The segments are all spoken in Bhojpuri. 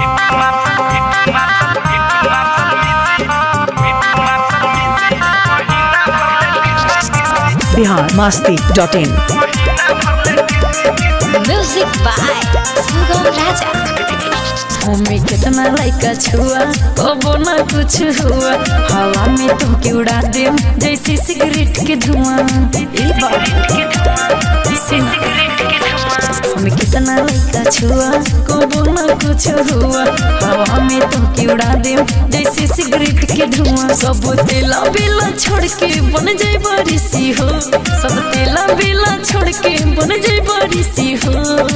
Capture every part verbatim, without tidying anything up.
Bihar Masti dot in. Music by Sugam Raja. हमें कितना लाइका छुआ कबो ना कुछ हुआ, हवा में तुमके उड़ा दे जैसे सिगरेट के धुआं। हमें कितना लाइका छुआ कबो ना कुछ हुआ, हवा में तुमके उड़ा दे जैसे सिगरेट के धुआं। सब तेला बेला छोड़ के बन जाए बारिशी हो, सब तेला बेला छोड़ के बन जाए बारिशी हो।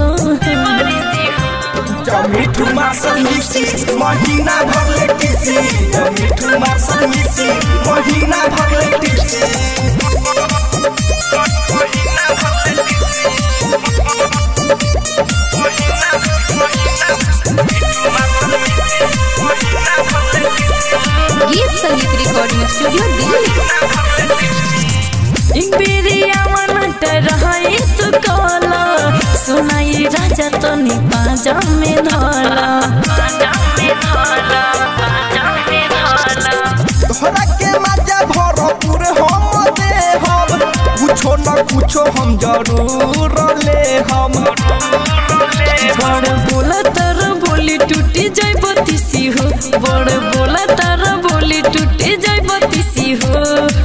मिठू मासल मिसी महीना भर ले किसी, मिठू मासल मिसी महीना भर ले किसी। गीत संगीत रिकॉर्डिंग स्टूडियो दिल्ली। एक बेरिया मनट रहे तो काला, सुनाई राजा तो नी पाजा में धाला। तोहरा के मजा भरपूर हम दे हम, कुछो न कुछो हम जरूर ले हम। बड़ बोला तारा बोली टूटी जाए बतीसी हो, बड़ बोला तारा बोली टूटी जाए बतीसी हो।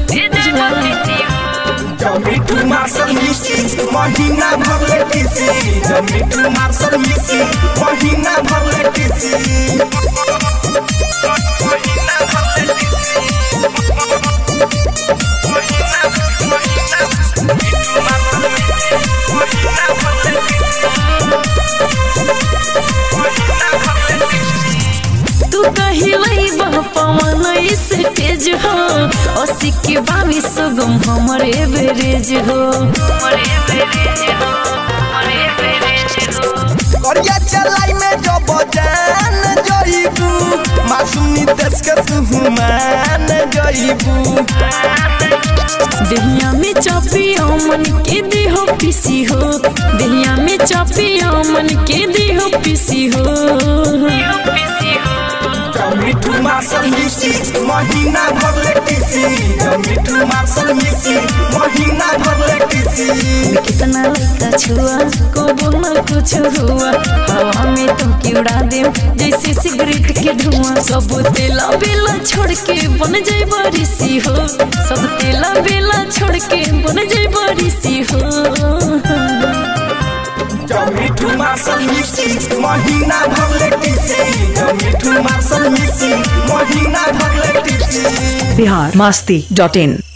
मिठू मासल मिसी महीना भर ले किसी, मिठू मासल मिसी महीना भर ले किसी। तू कही लाई पवन स्टेज हो, अस्सी के बावी सुगम हमारे बेरेज हो। करिया चलाई में जब जान जइबू, मासूमी देश के तू मान जइबू। दहिया में चापी मन के देहो पीसी हो, दहिया में चापी मन के देहो पीसी हो। मिठू मासल मिसी महीना भर ले किसी, मिठू मासल मिसी महीना भर ले किसी। कितना लाइका छुआ कबो ना कुछ हुआ, हवा में तुमके उड़ा दे जैसे सिगरेट के धुआं। सब तेला बेला छोड़ के बन जाए बारिशी हो, सब तेला बेला छोड़ के बन जाए बारिशी हो। मिठू मासल मिसी महीना भर ले किसी, मिठू मासल मिसी महीना भर ले किसी। बिहार मस्ती डॉट इन।